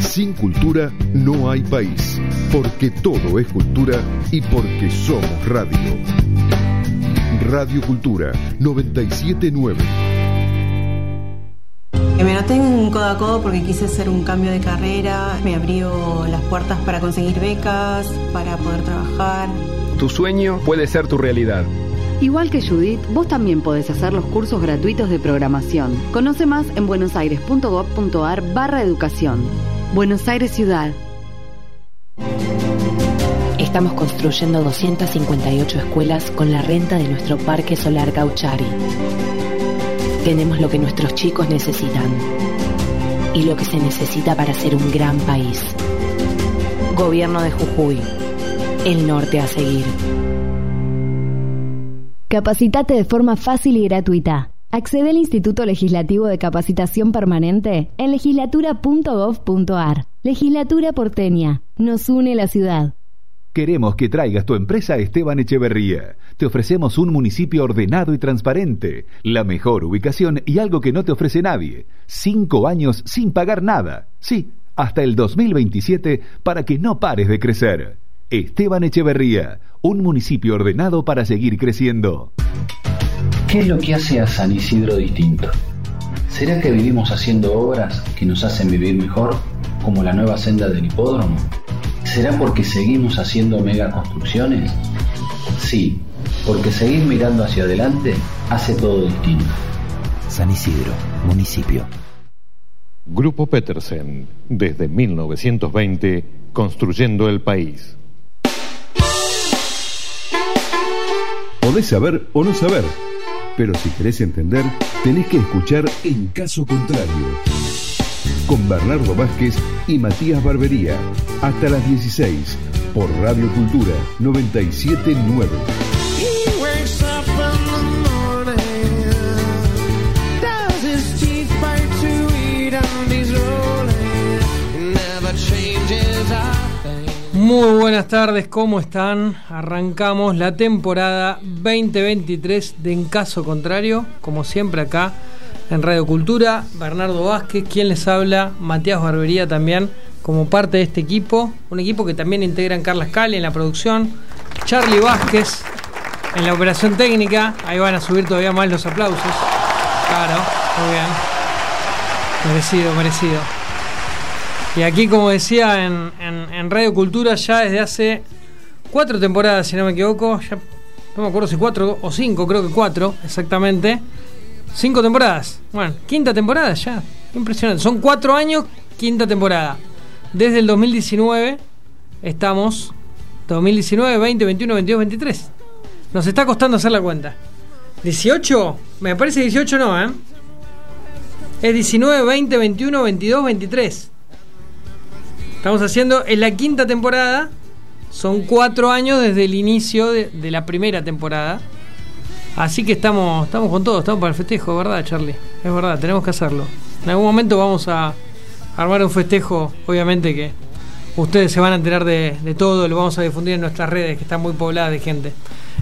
Sin cultura no hay país, porque todo es cultura y porque somos radio. Radio Cultura 97.9. Me noté en Codo a Codo porque quise hacer un cambio de carrera, me abrió las puertas para conseguir becas, para poder trabajar. Tu sueño puede ser tu realidad. Igual que Judith, vos también podés hacer los cursos gratuitos de programación. Conoce más en buenosaires.gov.ar/educación. Buenos Aires Ciudad. Estamos construyendo 258 escuelas con la renta de nuestro Parque Solar Gauchari. Tenemos lo que nuestros chicos necesitan y lo que se necesita para ser un gran país. Gobierno de Jujuy. El norte a seguir. Capacitate de forma fácil y gratuita. Accede al Instituto Legislativo de Capacitación Permanente en legislatura.gov.ar. Legislatura porteña. Nos une la ciudad. Queremos que traigas tu empresa a Esteban Echeverría. Te ofrecemos un municipio ordenado y transparente, la mejor ubicación y algo que no te ofrece nadie. 5 años sin pagar nada. Sí, hasta el 2027 para que no pares de crecer. Esteban Echeverría, un municipio ordenado para seguir creciendo. ¿Qué es lo que hace a San Isidro distinto? ¿Será que vivimos haciendo obras que nos hacen vivir mejor, como la nueva senda del hipódromo? ¿Será porque seguimos haciendo megaconstrucciones? Sí, porque seguir mirando hacia adelante hace todo distinto. San Isidro, municipio. Grupo Petersen, desde 1920, construyendo el país. Podés saber o no saber, pero si querés entender, tenés que escuchar En Caso Contrario, con Bernardo Vázquez y Matías Barbería, hasta las 16, por Radio Cultura 97.9. Muy buenas tardes, ¿cómo están? Arrancamos la temporada 2023 de En Caso Contrario, como siempre acá en Radio Cultura. Bernardo Vázquez, quien les habla, Matías Barbería también, como parte de este equipo. Un equipo que también integran Carla Scali en la producción, Charlie Vázquez en la operación técnica. Ahí van a subir todavía más los aplausos. Claro, muy bien. Merecido. Y aquí, como decía, en Radio Cultura ya desde hace 4 temporadas, si no me equivoco, ya no me acuerdo si 4 o 5, creo que 4 exactamente. 5 temporadas. Bueno, 5ª temporada ya. Impresionante. Son 4 años, 5ª temporada. Desde el 2019 estamos. 2019, 20, 21, 22, 23. Nos está costando hacer la cuenta. 18, me parece 18 no, ¿eh? Es 19, 20, 21, 22, 23. Estamos haciendo en la 5ª temporada. Son 4 años desde el inicio de la primera temporada. Así que estamos con todo, estamos para el festejo, ¿verdad, Charlie? Es verdad, tenemos que hacerlo. En algún momento vamos a armar un festejo, obviamente que ustedes se van a enterar de todo, lo vamos a difundir en nuestras redes, que están muy pobladas de gente.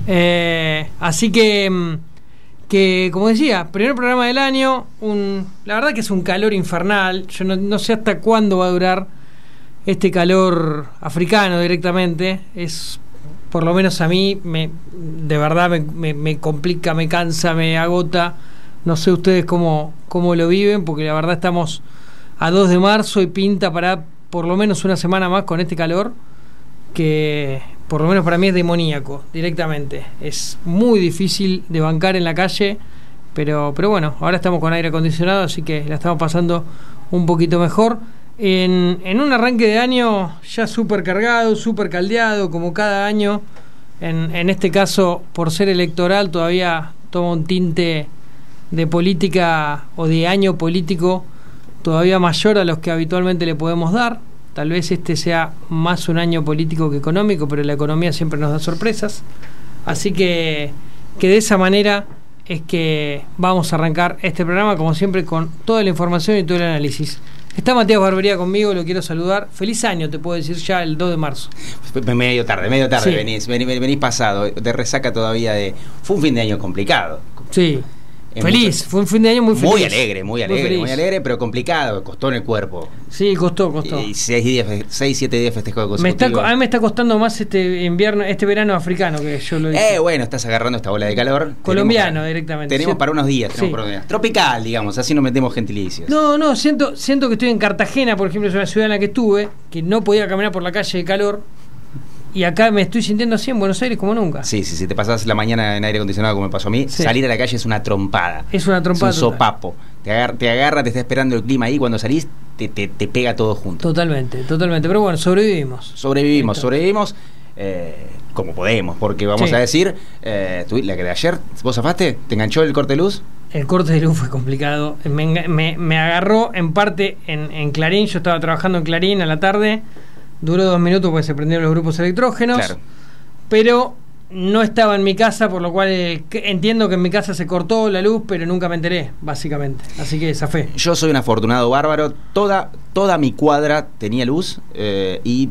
Así que, como decía, primer programa del año, la verdad que es un calor infernal. Yo no sé hasta cuándo va a durar este calor africano directamente. Es, por lo menos a mí, de verdad me complica, me cansa, me agota. No sé ustedes cómo lo viven, porque la verdad estamos a 2 de marzo y pinta para por lo menos una semana más con este calor, que por lo menos para mí es demoníaco directamente. Es muy difícil de bancar en la calle, pero bueno, ahora estamos con aire acondicionado, así que la estamos pasando un poquito mejor. En un arranque de año ya súper cargado, súper caldeado, como cada año. En este caso, por ser electoral, todavía toma un tinte de política o de año político todavía mayor a los que habitualmente le podemos dar. Tal vez este sea más un año político que económico, pero la economía siempre nos da sorpresas. Así que de esa manera es que vamos a arrancar este programa, como siempre, con toda la información y todo el análisis. Está Matías Barbería conmigo, lo quiero saludar. Feliz año, te puedo decir ya el 2 de marzo. Medio tarde, sí. venís pasado, de resaca todavía de... Fue un fin de año complicado. Sí. Feliz, fue un fin de año muy feliz. Muy alegre, pero complicado, costó en el cuerpo. Sí, costó. Y 6-7 días festejo consecutivos. A mí me está costando más este verano africano que yo lo dije. Bueno, estás agarrando esta bola de calor. Colombiano directamente. Tenemos para unos días. Tropical, digamos, así no metemos gentilicios. No, siento que estoy en Cartagena, por ejemplo, es una ciudad en la que estuve, que no podía caminar por la calle de calor. Y acá me estoy sintiendo así en Buenos Aires como nunca. Sí, te pasás la mañana en aire acondicionado como me pasó a mí, salir a la calle es una trompada. Es un sopapo. Te agarra, te está esperando el clima ahí, cuando salís te pega todo junto. Totalmente. Pero bueno, sobrevivimos. Como podemos, porque vamos a decir, la que de ayer, ¿vos zafaste? ¿Te enganchó el corte de luz? El corte de luz fue complicado. Me agarró en parte en Clarín. Yo estaba trabajando en Clarín a la tarde. Duró 2 minutos porque se prendieron los grupos electrógenos. Claro. Pero no estaba en mi casa, por lo cual entiendo que en mi casa se cortó la luz, pero nunca me enteré, básicamente. Así que zafé. Yo soy un afortunado bárbaro. Toda mi cuadra tenía luz y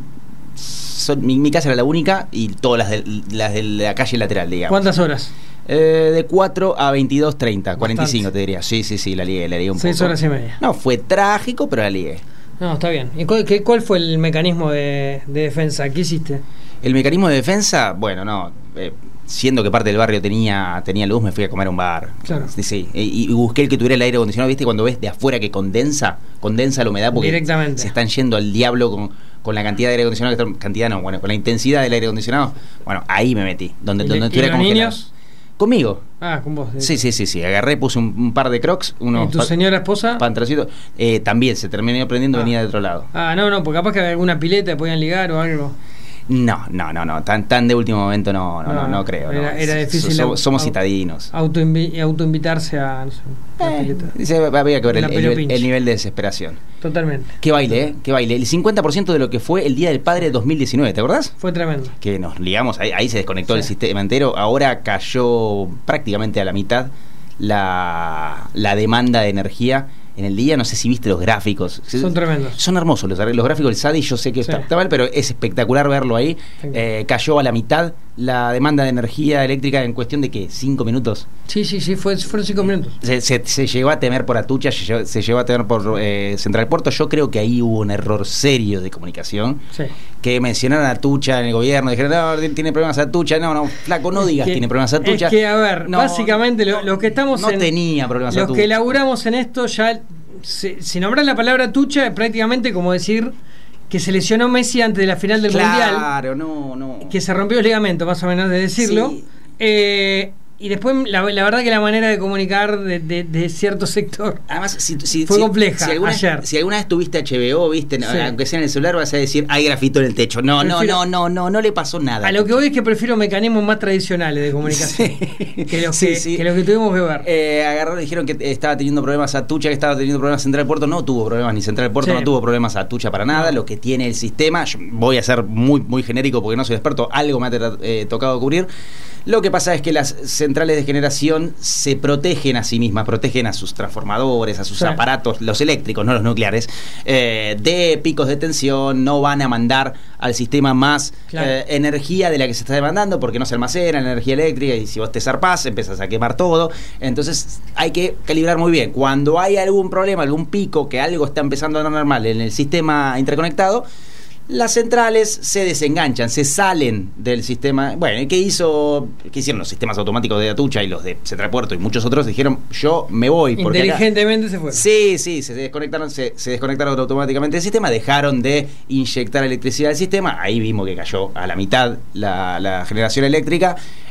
mi casa era la única y todas las de la calle lateral, digamos. ¿Cuántas horas? De 4 a 22:30, 45 te diría. Sí, la ligué un 6 poco. 6 horas y media. No, fue trágico, pero la ligué. No, está bien. ¿Y cuál fue el mecanismo de defensa? ¿Qué hiciste? El mecanismo de defensa, bueno, siendo que parte del barrio tenía luz, me fui a comer a un bar. Claro. Sí. Y busqué el que tuviera el aire acondicionado, ¿viste? Cuando ves de afuera que condensa la humedad porque directamente se están yendo al diablo con la cantidad de aire acondicionado, con la intensidad del aire acondicionado. Bueno, ahí me metí, donde estuviera congelado. ¿Niños? Conmigo. Ah, con vos. Sí. Agarré, puse un par de Crocs. ¿Y tu señora esposa? Pantaloncitos. También se terminó prendiendo, venía de otro lado. No, porque capaz que había alguna pileta podían ligar o algo. No. Tan de último momento no creo. Era difícil. Somos citadinos. Autoinvitarse a, no sé, una pileta. Había que ver el nivel de desesperación. Totalmente. Qué baile. El 50% de lo que fue el Día del Padre 2019, ¿te acordás? Fue tremendo. Que nos ligamos, ahí se desconectó el sistema entero. Ahora cayó prácticamente a la mitad la demanda de energía en el día. No sé si viste los gráficos. Son tremendos. Son hermosos los gráficos del SADI. Yo sé que está mal, pero es espectacular verlo ahí. Cayó a la mitad la demanda de energía eléctrica en cuestión de ¿qué? 5 minutos. Sí, fueron 5 minutos. Se llegó a temer por Atucha, se llegó a temer por Central Puerto. Yo creo que ahí hubo un error serio de comunicación. Sí. Que mencionaron a Atucha en el gobierno, dijeron, no, tiene problemas Atucha. No, flaco, no digas tiene problemas Atucha. Es que, a ver, básicamente los que estamos tenía problemas Atucha. Los que laburamos en esto ya, si nombrar la palabra Atucha es prácticamente como decir que se lesionó Messi antes de la final del Mundial. Claro, no. Que se rompió el ligamento, más o menos de decirlo. Sí. Y después, la verdad que la manera de comunicar de cierto sector, además, fue compleja. Si alguna vez tuviste HBO, viste, aunque sea en el celular, vas a decir, hay grafito en el techo. No le pasó nada. A lo que voy es que prefiero mecanismos más tradicionales de comunicación que los que tuvimos que ver. Agarraron y dijeron que estaba teniendo problemas Atucha, que estaba teniendo problemas Central Puerto. No tuvo problemas ni Central Puerto, no tuvo problemas Atucha para nada. Lo que tiene el sistema, yo voy a ser muy, muy genérico porque no soy experto, algo me ha tocado cubrir. Lo que pasa es que las centrales de generación se protegen a sí mismas, protegen a sus transformadores, a sus aparatos, los eléctricos, no los nucleares, de picos de tensión. No van a mandar al sistema más energía de la que se está demandando, porque no se almacena la energía eléctrica, y si vos te zarpás, empezás a quemar todo. Entonces hay que calibrar muy bien. Cuando hay algún problema, algún pico, que algo está empezando a andar mal en el sistema interconectado, las centrales se desenganchan, se salen del sistema. Bueno, ¿qué hicieron los sistemas automáticos de Atucha y los de Central Puerto y muchos otros? Dijeron, yo me voy. Porque inteligentemente se fueron. Sí, se desconectaron automáticamente del sistema, dejaron de inyectar electricidad al sistema. Ahí vimos que cayó a la mitad la generación eléctrica.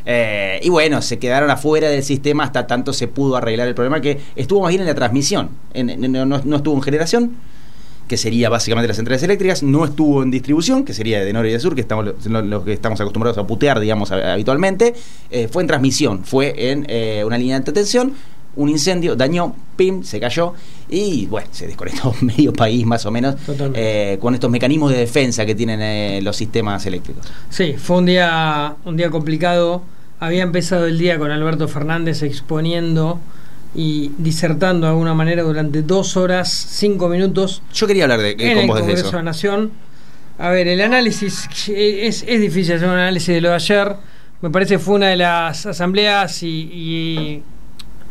Y bueno, se quedaron afuera del sistema hasta tanto se pudo arreglar el problema, que estuvo más bien en la transmisión. No estuvo en generación, que sería básicamente las centrales eléctricas, no estuvo en distribución, que sería de norte y de sur, que estamos los que estamos acostumbrados a putear, digamos, habitualmente. Fue en transmisión, fue en una línea de alta tensión, un incendio, dañó, se cayó, y bueno, se desconectó medio país más o menos, con estos mecanismos de defensa que tienen los sistemas eléctricos. Sí, fue un día complicado. Había empezado el día con Alberto Fernández exponiendo y disertando de alguna manera durante 2 horas 5 minutos. Yo quería hablar con vos de eso. En el Congreso de la Nación. A ver, el análisis es difícil hacer un análisis de lo de ayer. Me parece que fue una de las asambleas y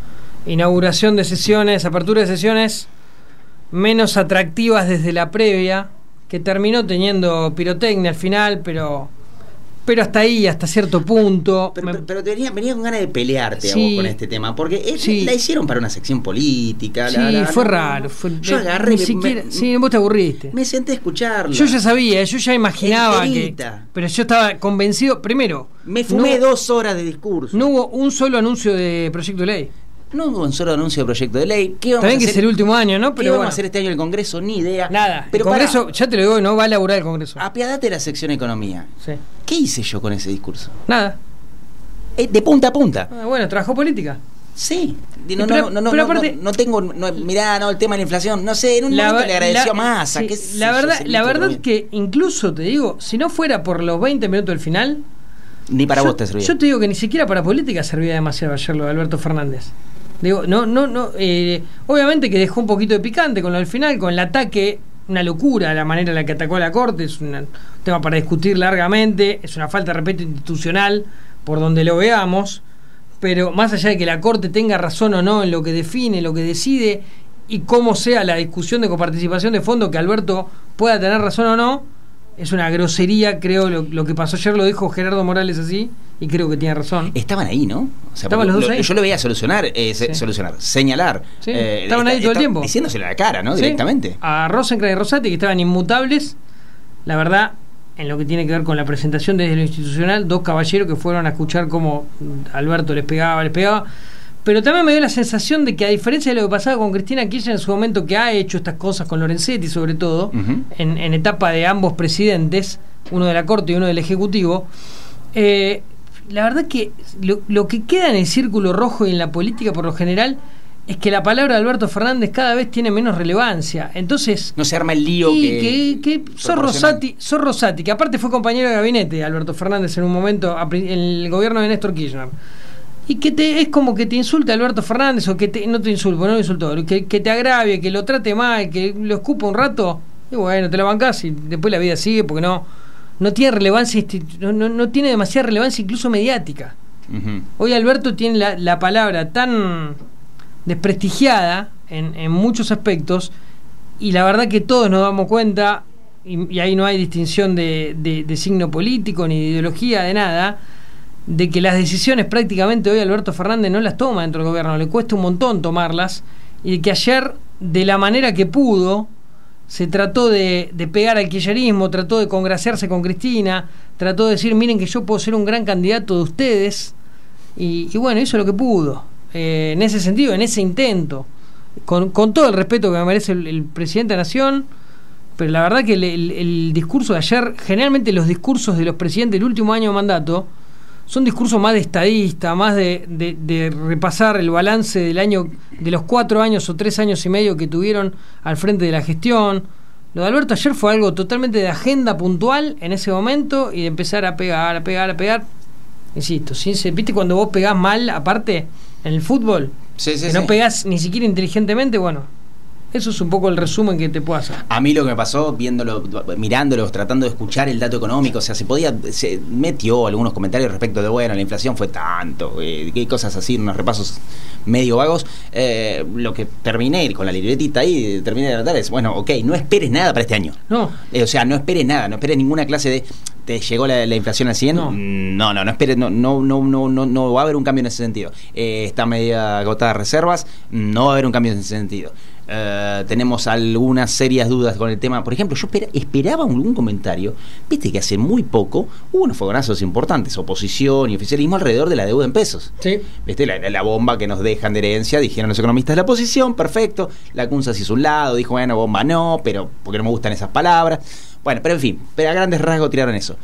inauguración de sesiones, apertura de sesiones menos atractivas desde la previa, que terminó teniendo pirotecnia al final, pero hasta ahí, hasta cierto punto. Pero venía con ganas de pelearte a vos con este tema, porque la hicieron para una sección política. Fue raro. Yo agarré, vos te aburriste. Me senté a escucharla. Yo ya sabía, yo ya imaginaba pero yo estaba convencido. Primero, me fumé 2 horas de discurso. No hubo un solo anuncio de proyecto de ley. No hubo un solo anuncio de proyecto de ley. ¿Qué vamos También a hacer? Que es el último año, ¿no? Pero ¿qué vamos a hacer este año en el Congreso? Ni idea. Nada. Pero el Congreso, ya te lo digo, no va a laburar el Congreso. Apiadate de la sección Economía. Sí. ¿Qué hice yo con ese discurso? Nada. De punta a punta. Bueno, trabajó política. Sí. No tengo. Mirá, el tema de la inflación. No sé, en un momento le agradeció a Massa. Sí, la verdad que incluso te digo, si no fuera por los 20 minutos del final. Ni para vos te servía. Yo te digo que ni siquiera para política servía demasiado ayer lo de Alberto Fernández. Digo, obviamente que dejó un poquito de picante con lo del final, con el ataque, una locura la manera en la que atacó a la Corte, es un tema para discutir largamente, es una falta de respeto institucional por donde lo veamos, pero más allá de que la Corte tenga razón o no en lo que define, lo que decide y cómo sea la discusión de coparticipación de fondo, que Alberto pueda tener razón o no, es una grosería, creo, lo que pasó ayer lo dijo Gerardo Morales así, y creo que tiene razón. Estaban ahí, ¿no? O sea, estaban los dos ahí. Yo lo veía solucionar, señalar. Sí, estaban ahí todo el tiempo. Diciéndoselo a la cara, ¿no? Directamente. A Rosencrantz y Rosati, que estaban inmutables, la verdad, en lo que tiene que ver con la presentación desde lo institucional, 2 caballeros que fueron a escuchar cómo Alberto les pegaba. Pero también me dio la sensación de que, a diferencia de lo que pasaba con Cristina Kirchner en su momento, que ha hecho estas cosas con Lorenzetti sobre todo, en etapa de ambos presidentes, uno de la Corte y uno del Ejecutivo, la verdad que lo que queda en el círculo rojo y en la política por lo general es que la palabra de Alberto Fernández cada vez tiene menos relevancia. Entonces no se arma el lío que sos Rosati, que aparte fue compañero de gabinete de Alberto Fernández en un momento en el gobierno de Néstor Kirchner, y que es como que te insulte Alberto Fernández, o que no te insulte, no lo insultó, que te agravie, que lo trate mal, que lo escupa un rato, y bueno, te la bancás y después la vida sigue, porque no tiene relevancia, no tiene demasiada relevancia incluso mediática. Hoy Alberto tiene la palabra tan desprestigiada en muchos aspectos, y la verdad que todos nos damos cuenta, y ahí no hay distinción de signo político ni de ideología, de nada, de que las decisiones prácticamente hoy Alberto Fernández no las toma dentro del gobierno, le cuesta un montón tomarlas, y que ayer, de la manera que pudo, se trató de pegar al kirchnerismo, trató de congraciarse con Cristina, trató de decir, miren que yo puedo ser un gran candidato de ustedes, y bueno, hizo lo que pudo, en ese sentido, en ese intento, con todo el respeto que me merece el presidente de la Nación. Pero la verdad que el discurso de ayer, generalmente los discursos de los presidentes del último año de mandato son discursos más de estadista, más de repasar el balance del año, de los 4 años o 3 años y medio que tuvieron al frente de la gestión. Lo de Alberto ayer fue algo totalmente de agenda puntual en ese momento, y de empezar a pegar. Insisto, ¿viste cuando vos pegás mal, aparte, en el fútbol? Que no pegás ni siquiera inteligentemente. Bueno, eso es un poco el resumen que te puedo hacer. A mí lo que me pasó, mirándolos, tratando de escuchar el dato económico, o sea, se metió algunos comentarios respecto de, bueno, la inflación fue tanto, qué cosas así, unos repasos medio vagos. Lo que terminé con la libretita ahí, terminé de tratar es, bueno, ok, no esperes nada para este año. No. O sea, no esperes nada, no esperes ninguna clase de... ¿Te llegó la inflación al 100? No esperes, no va a haber un cambio en ese sentido. Está media agotada de reservas, no va a haber un cambio en ese sentido. Tenemos algunas serias dudas con el tema. Por ejemplo, yo esperaba algún comentario. Viste que hace muy poco hubo unos fogonazos importantes, oposición y oficialismo, alrededor de la deuda en pesos. Sí. Viste la bomba que nos dejan de herencia, dijeron los economistas de la oposición, perfecto. La CUNSA se hizo un lado, dijo, bueno, bomba no, pero porque no me gustan esas palabras. Bueno, pero en fin, a grandes rasgos tiraron eso.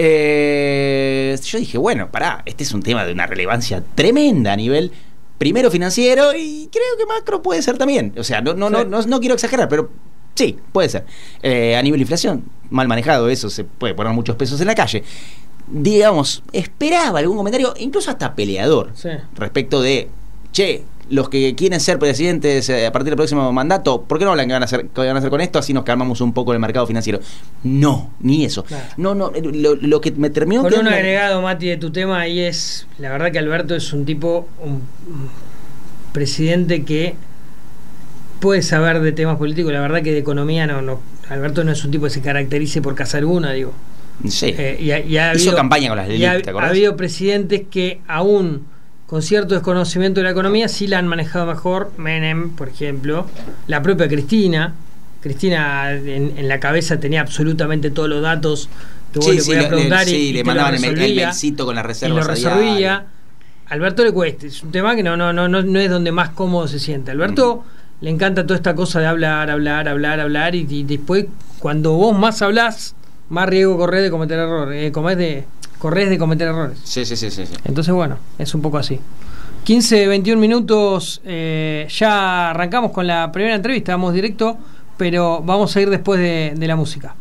Yo dije, bueno, este es un tema de una relevancia tremenda a nivel primero financiero, y creo que macro puede ser también. O sea, no quiero exagerar, pero sí, puede ser. A nivel de inflación, mal manejado, eso se puede poner muchos pesos en la calle. Digamos, esperaba algún comentario, incluso hasta peleador, respecto de, los que quieren ser presidentes a partir del próximo mandato, ¿por qué no hablan qué van a hacer con esto? Así nos calmamos un poco el mercado financiero. No, ni eso. Claro. No, lo que me terminó... Con un agregado, Mati, de tu tema, ahí es, la verdad que Alberto es un tipo presidente que puede saber de temas políticos. La verdad que de economía no Alberto no es un tipo que se caracterice por cazar una, digo. Sí. Hizo campaña con las Lilith, ¿te acordás? Ha habido presidentes que aún con cierto desconocimiento de la economía sí la han manejado mejor. Menem, por ejemplo, la propia Cristina en la cabeza tenía absolutamente todos los datos que vos le podías preguntar y le mandaban el mailcito con las reservas y lo resolvía. Alberto le cuesta, es un tema que no es donde más cómodo se siente. Alberto le encanta toda esta cosa de hablar y después cuando vos más hablás, más riesgo corres de cometer errores, corres de cometer errores. Sí. Entonces, bueno, es un poco así. 15, 21 minutos, ya arrancamos con la primera entrevista, vamos directo, pero vamos a ir después de la música.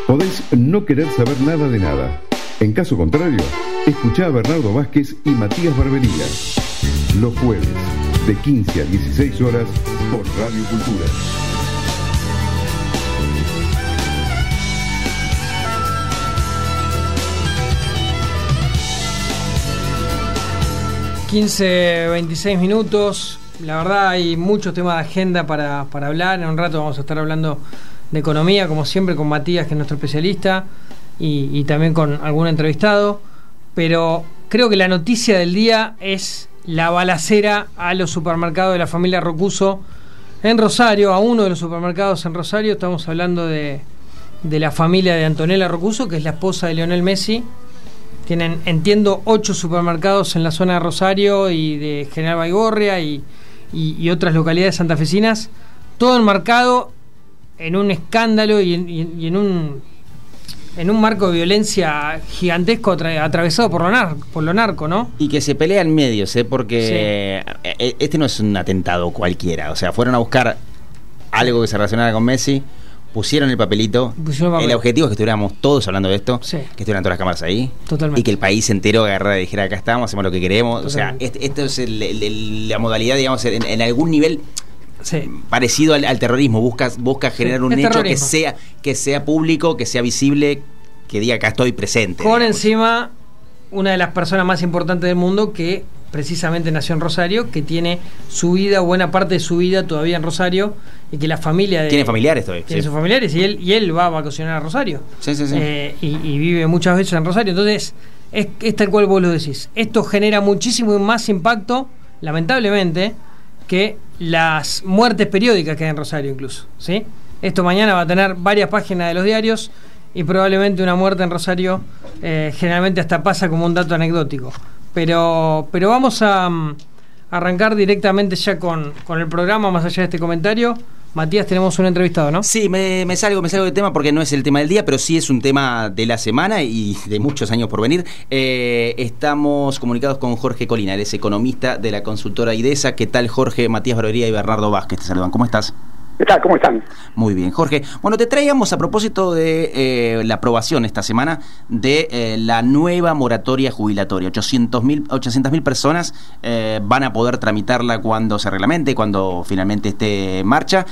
Podés no querer saber nada de nada. En caso contrario, escuchá a Bernardo Vázquez y Matías Barbería. Los jueves, de 15 a 16 horas, por Radio Cultura. ...26 La verdad hay muchos temas de agenda para hablar. En un rato vamos a estar hablando de economía, como siempre, con Matías, que es nuestro especialista, y también con algún entrevistado. Pero creo que la noticia del día es la balacera a los supermercados de la familia Rocuso en Rosario, a uno de los supermercados en Rosario. Estamos hablando de la familia de Antonella Rocuso, que es la esposa de Lionel Messi. Tienen, entiendo, 8 supermercados en la zona de Rosario y de General Baigorria y otras localidades santafesinas, todo enmarcado en un escándalo y en un marco de violencia gigantesco atravesado por lo narco, ¿no? Y que se pelea en medios, porque este no es un atentado cualquiera. O sea, fueron a buscar algo que se relacionara con Messi, pusieron el papelito. El objetivo es que estuviéramos todos hablando de esto, que estuvieran todas las cámaras ahí. Totalmente. Y que el país entero agarrara y dijera: acá estamos, hacemos lo que queremos. Totalmente. O sea, esto es la modalidad, digamos, en algún nivel parecido al terrorismo. Busca generar un hecho que sea público, que sea visible, que diga: acá estoy presente. Con encima una de las personas más importantes del mundo, que precisamente nació en Rosario, que tiene su vida, buena parte de su vida todavía en Rosario, y que la familia tiene familiares todavía. Tiene sus familiares, y él va a vacacionar a Rosario. Y vive muchas veces en Rosario. Entonces es tal cual vos lo decís. Esto genera muchísimo más impacto, lamentablemente, que las muertes periódicas que hay en Rosario incluso, ¿sí? Esto mañana va a tener varias páginas de los diarios, y probablemente una muerte en Rosario generalmente hasta pasa como un dato anecdótico. Pero vamos a arrancar directamente ya con el programa, más allá de este comentario. Matías, tenemos un entrevistado, ¿no? Sí, me salgo del tema porque no es el tema del día, pero sí es un tema de la semana y de muchos años por venir. Estamos comunicados con Jorge Colina, él es economista de la consultora IDESA. ¿Qué tal, Jorge? Matías Barbería y Bernardo Vázquez te saludan. ¿Cómo estás? ¿Qué tal? ¿Cómo están? Muy bien, Jorge. Bueno, te traíamos a propósito de la aprobación esta semana de la nueva moratoria jubilatoria. 800.000 personas van a poder tramitarla cuando se reglamente, cuando finalmente esté en marcha,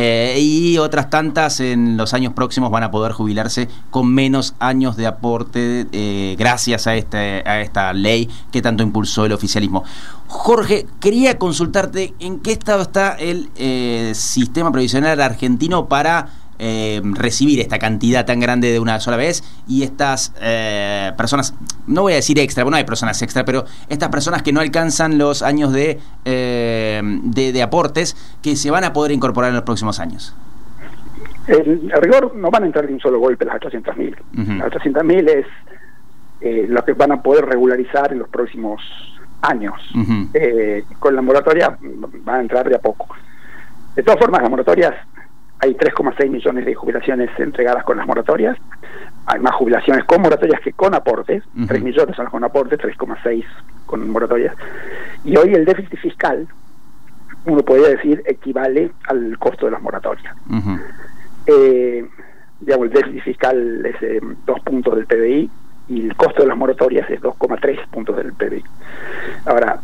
y otras tantas en los años próximos van a poder jubilarse con menos años de aporte gracias a esta ley que tanto impulsó el oficialismo. Jorge, quería consultarte en qué estado está el sistema previsional argentino para recibir esta cantidad tan grande de una sola vez, y estas personas, no voy a decir extra, bueno, no hay personas extra, pero estas personas que no alcanzan los años de aportes, que se van a poder incorporar en los próximos años. En rigor no van a entrar de un solo golpe las 800.000. Las 800.000 es lo que van a poder regularizar en los próximos años. Con la moratoria van a entrar de a poco. De todas formas, las moratorias, hay 3,6 millones de jubilaciones entregadas con las moratorias. Hay más jubilaciones con moratorias que con aportes. 3 millones son las con aportes, 3,6 con moratorias. Y hoy el déficit fiscal, uno podría decir, equivale al costo de las moratorias. Digamos, el déficit fiscal es 2 puntos del PBI, y el costo de las moratorias es 2,3 puntos del PBI. Ahora,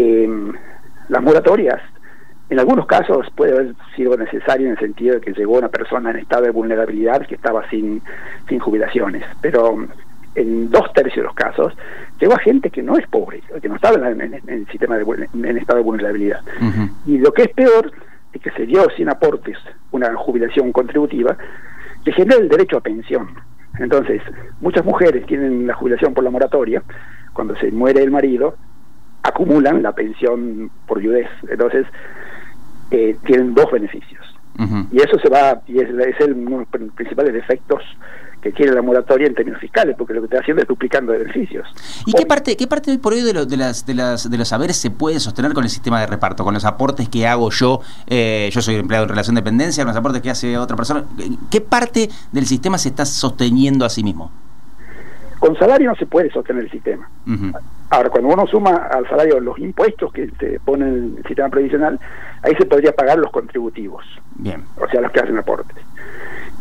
las moratorias, en algunos casos puede haber sido necesario en el sentido de que llegó una persona en estado de vulnerabilidad que estaba sin jubilaciones, pero en 2/3 de los casos llegó a gente que no es pobre, que no estaba en el sistema en estado de vulnerabilidad. Y lo que es peor es que se dio sin aportes una jubilación contributiva que genera el derecho a pensión. Entonces, muchas mujeres tienen la jubilación por la moratoria. Cuando se muere el marido, acumulan la pensión por viudez. Entonces, tienen 2 beneficios. Y eso se va, y es uno de los principales defectos que tiene la moratoria en términos fiscales, porque lo que está haciendo es duplicando beneficios. ¿Y qué parte hoy por hoy de los saberes se puede sostener con el sistema de reparto, con los aportes que hago yo? Yo soy empleado en relación de dependencia, con los aportes que hace otra persona. ¿Qué parte del sistema se está sosteniendo a sí mismo? Con salario no se puede sostener el sistema. Ahora, cuando uno suma al salario los impuestos que se ponen en el sistema previsional, ahí se podría pagar los contributivos. Bien. O sea, los que hacen aportes.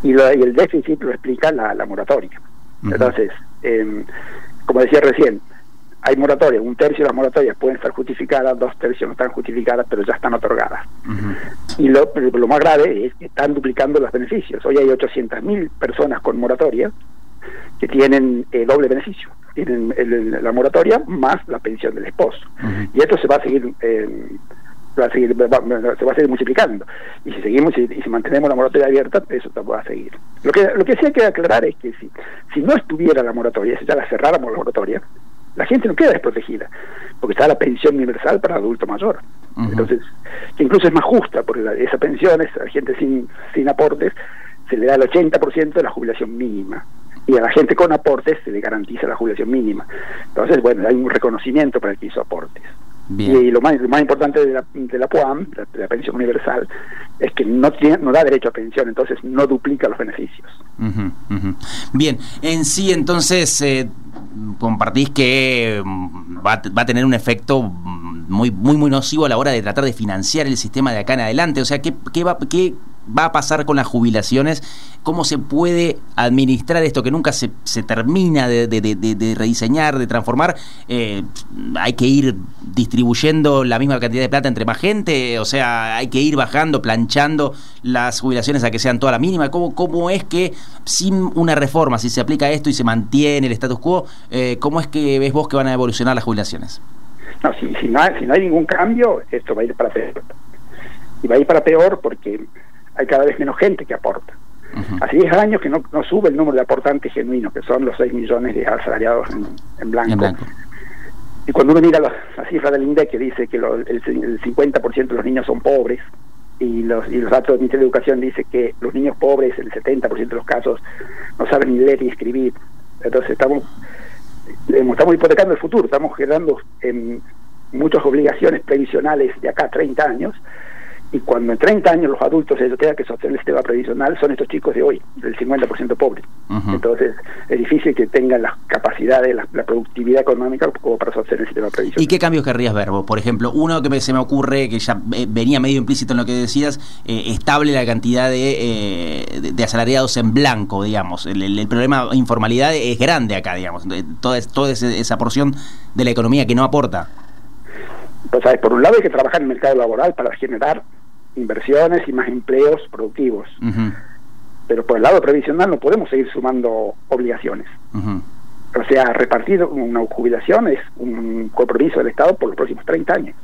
y el déficit lo explica la moratoria. Entonces, como decía recién, hay moratorias, 1/3 de las moratorias pueden estar justificadas, 2/3 no están justificadas, pero ya están otorgadas. Y lo más grave es que están duplicando los beneficios. Hoy hay 800.000 personas con moratoria que tienen doble beneficio. Tienen la moratoria más la pensión del esposo. Y esto se va a seguir se va a seguir multiplicando, y si seguimos y si mantenemos la moratoria abierta, eso va a seguir. Lo que sí hay que aclarar es que si no estuviera la moratoria, si ya la cerráramos la moratoria, la gente no queda desprotegida, porque está la pensión universal para adulto mayor. Entonces, que incluso es más justa, porque esa pensión es a gente sin aportes, se le da el 80% de la jubilación mínima, y a la gente con aportes se le garantiza la jubilación mínima. Entonces, bueno, hay un reconocimiento para el que hizo aportes. Bien. Y lo más importante de la PUAM, de la pensión universal, es que no da derecho a pensión, entonces no duplica los beneficios. Bien, en sí entonces compartís que va a tener un efecto muy nocivo a la hora de tratar de financiar el sistema de acá en adelante. O sea, ¿qué va a pasar con las jubilaciones? ¿Cómo se puede administrar esto que nunca se termina de rediseñar, de transformar? ¿Hay que ir distribuyendo la misma cantidad de plata entre más gente? O sea, ¿hay que ir bajando, planchando las jubilaciones a que sean todas la mínima? ¿Cómo es que sin una reforma, si se aplica esto y se mantiene el status quo, cómo es que ves vos que van a evolucionar las jubilaciones? No, si no hay ningún cambio, esto va a ir para peor. Y va a ir para peor porque hay cada vez menos gente que aporta. Hace 10 años que no sube el número de aportantes genuinos, que son los 6 millones de asalariados en blanco. Y cuando uno mira la cifra del INDEC, que dice que el 50% de los niños son pobres, y los datos del Ministerio de Educación dice que los niños pobres, el 70% de los casos, no saben ni leer ni escribir. Entonces estamos hipotecando el futuro, estamos generando muchas obligaciones previsionales de acá a 30 años, y cuando en 30 años los adultos se tengan que sostener el sistema previsional, son estos chicos de hoy, del 50% pobres. Entonces es difícil que tengan las capacidades, la productividad económica como para sostener el sistema previsional. ¿Y qué cambios querrías ver vos? Por ejemplo, uno que se me ocurre, que ya venía medio implícito en lo que decías, estable la cantidad de asalariados en blanco, digamos. El problema de informalidad es grande acá, digamos. Toda esa porción de la economía que no aporta. Pues, ¿sabes? Por un lado hay que trabajar en el mercado laboral para generar inversiones y más empleos productivos, pero por el lado previsional no podemos seguir sumando obligaciones. O sea, repartir una jubilación es un compromiso del Estado por los próximos 30 años.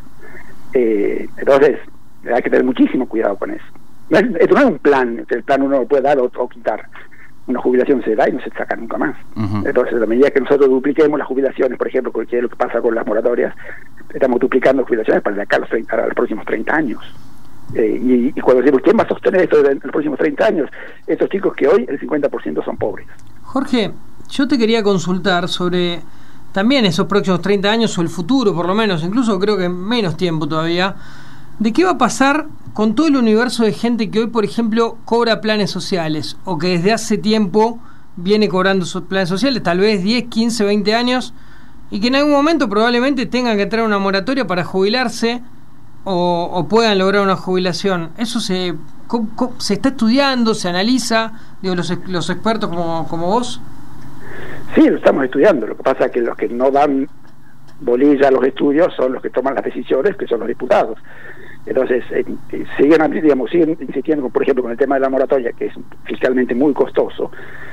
Entonces hay que tener muchísimo cuidado con eso. Esto no es un plan, el plan uno lo puede dar o quitar. Una jubilación se da y no se saca nunca más. Entonces, a la medida que nosotros dupliquemos las jubilaciones, por ejemplo, que es lo que pasa con las moratorias, estamos duplicando jubilaciones para de acá a los próximos 30 años. Y cuando decimos, ¿quién va a sostener esto en los próximos 30 años? Estos chicos que hoy el 50% son pobres. Jorge, yo te quería consultar sobre también esos próximos 30 años, o el futuro por lo menos, incluso creo que menos tiempo todavía, de qué va a pasar con todo el universo de gente que hoy, por ejemplo, cobra planes sociales, o que desde hace tiempo viene cobrando sus planes sociales, tal vez 10, 15, 20 años, y que en algún momento probablemente tengan que traer una moratoria para jubilarse o puedan lograr una jubilación. ¿Eso se está estudiando, se analiza, digo, los expertos como vos? Sí, lo estamos estudiando. Lo que pasa es que los que no dan bolilla a los estudios son los que toman las decisiones, que son los diputados. Entonces siguen insistiendo, por ejemplo, con el tema de la moratoria, que es fiscalmente muy costoso,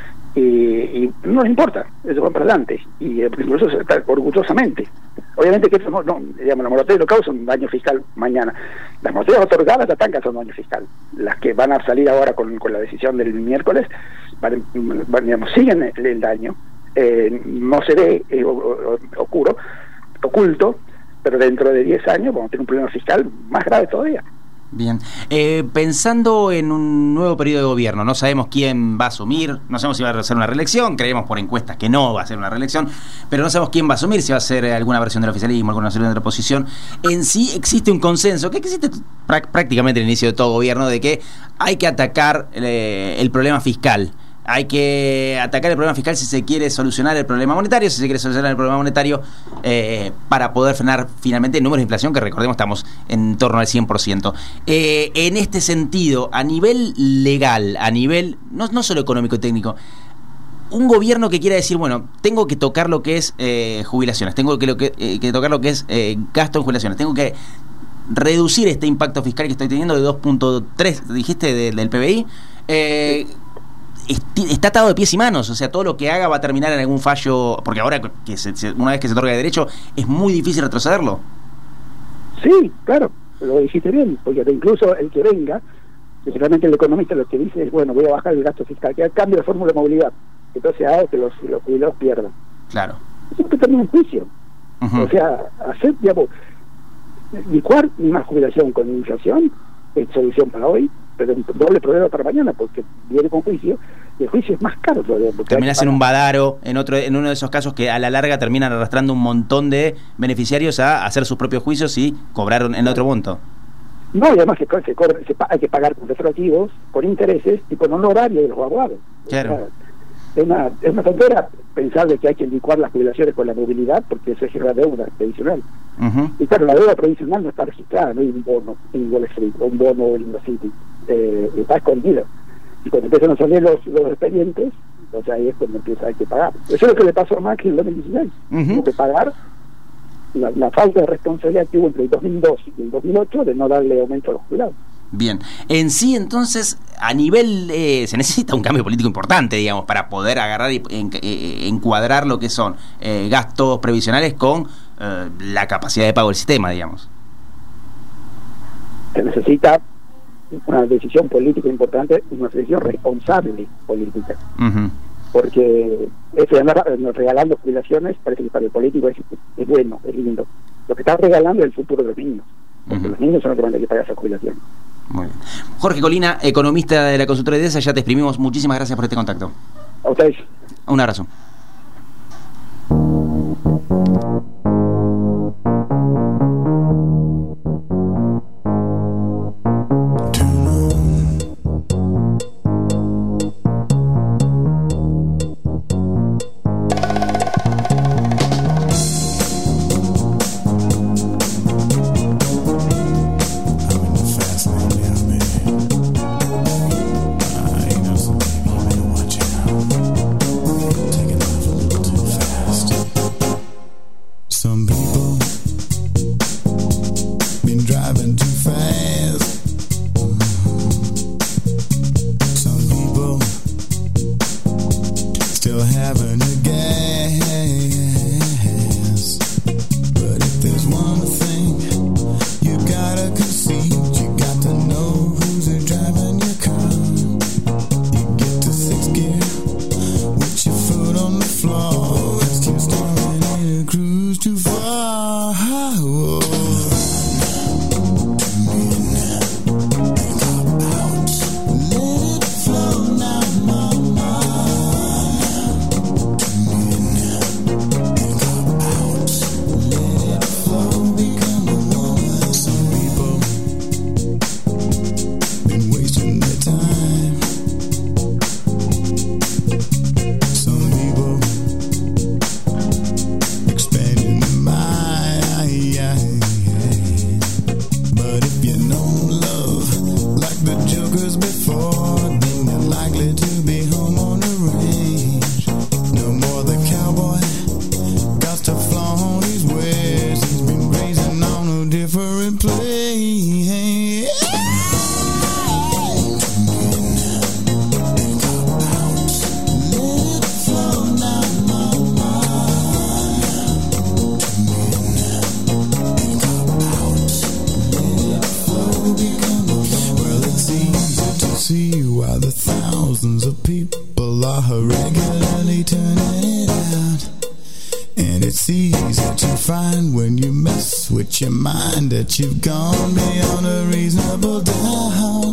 y no les importa, eso va para adelante, y incluso se está orgullosamente. Obviamente que eso la moratoria no causa un daño fiscal mañana. Las moratorias otorgadas ya están causando un daño fiscal. Las que van a salir ahora con la decisión del miércoles siguen el daño, no se ve oculto, pero dentro de 10 años vamos a tener un problema fiscal más grave todavía. Bien. Pensando en un nuevo periodo de gobierno, no sabemos quién va a asumir, no sabemos si va a ser una reelección, creemos por encuestas que no va a ser una reelección, pero no sabemos quién va a asumir, si va a ser alguna versión del oficialismo, alguna versión de la oposición. En sí existe un consenso, que existe prácticamente al inicio de todo gobierno, de que hay que atacar el problema fiscal. hay que atacar el problema fiscal si se quiere solucionar el problema monetario, para poder frenar finalmente el número de inflación, que recordemos estamos en torno al 100%. En este sentido, a nivel legal, a nivel no solo económico y técnico, un gobierno que quiera decir, bueno, tengo que tocar lo que es jubilaciones, tengo que tocar lo que es gasto en jubilaciones, tengo que reducir este impacto fiscal que estoy teniendo de 2.3, dijiste, del PBI, está atado de pies y manos. O sea, todo lo que haga va a terminar en algún fallo, porque ahora que una vez que se otorga el derecho es muy difícil retrocederlo. Sí, claro, lo dijiste bien, porque incluso el que venga, especialmente el economista, lo que dice es, bueno, voy a bajar el gasto fiscal, que cambio de fórmula de movilidad, entonces haga que los jubilados pierdan. Claro. Eso es que termina en juicio. O sea, hacer, digamos, licuar una jubilación con inflación es solución para hoy, pero un doble problema para mañana, porque viene con juicio, y el juicio es más caro todavía. Terminás en un badaro, en uno de esos casos que a la larga terminan arrastrando un montón de beneficiarios a hacer sus propios juicios y cobrar en otro monto. No, y además hay que pagar con retroactivos, con intereses y con honorario de los abogados. Claro. O sea, es una tontera pensar de que hay que licuar las jubilaciones con la movilidad, porque eso es una deuda previsional. Y claro, la deuda previsional no está registrada, no hay un bono en Wall Street o un bono en la City, está escondido. Y cuando empiezan a salir los expedientes, entonces ahí es cuando empieza a que pagar. Eso es lo que le pasó a Macri en el 2016. Tuvo que pagar la falta de responsabilidad que hubo entre el 2002 y el 2008 de no darle aumento a los jubilados. Bien, en sí entonces a nivel se necesita un cambio político importante, digamos, para poder agarrar y encuadrar lo que son gastos previsionales con la capacidad de pago del sistema, digamos. Se necesita una decisión política importante, una decisión responsable política, porque eso andar regalando jubilaciones parece que para el político es bueno, es lindo. Lo que está regalando es el futuro de los niños, porque los niños son los que van a tener que pagar esa jubilación. Muy bien. Jorge Colina, economista de la consultora IDESA, ya te exprimimos. Muchísimas gracias por este contacto. A ustedes. Un abrazo. Your mind that you've gone beyond a reasonable doubt.